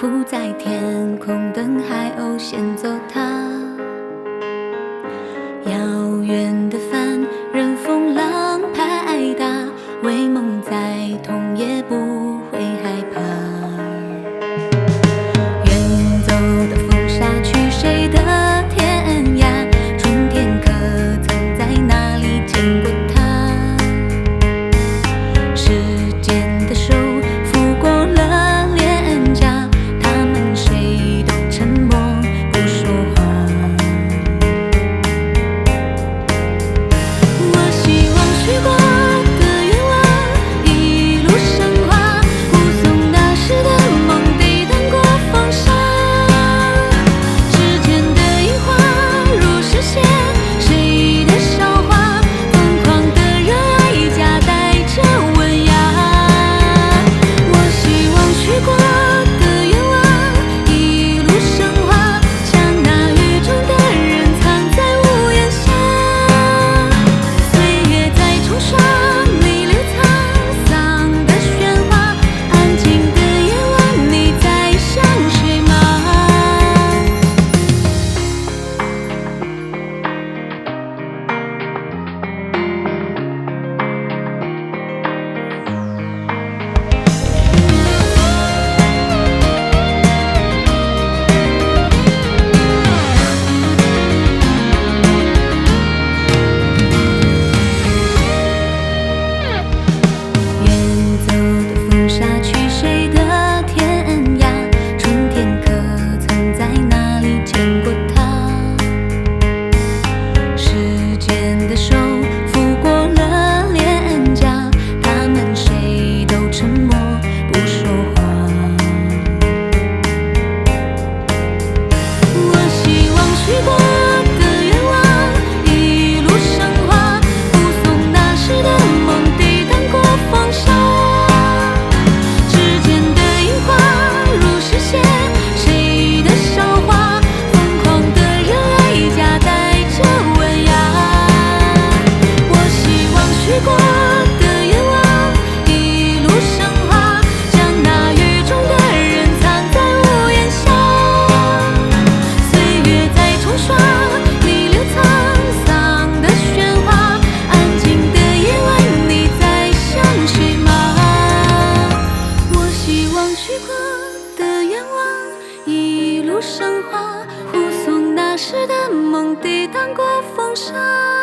浮在天空，等海鸥先走它。遥远的帆，任风浪拍打，为梦在痛也不会害怕。远走的风沙去谁的天涯？春天可曾在哪里见过它？时间的手抚过了脸颊，他们谁都沉默不说话。我希望许过的愿望一路升华，护送那时的梦抵挡过风沙。指尖的樱花如实现谁的韶华，疯狂的热爱夹带着温雅。我希望许过的愿望一路升华，将那雨中的人藏在屋檐下。岁月在冲刷弥留沧桑的喧哗，安静的夜晚你在想谁吗？远走的风沙去谁的天涯？春天可曾在哪里见过它？时间的手抚过了脸颊，他们谁都沉默不说话。我希望许过的愿望一路升华，护送那时的梦抵挡过风沙。指尖的樱花如实现谁的韶华，疯狂的热爱夹带着温雅。我希望许过的愿望一路升华，将那雨中的人藏在屋檐下。岁月在冲刷弥留沧桑的喧哗，安静的夜晚你在想谁吗？我希望许过的愿望一路升华，护送那时的梦抵挡过风沙。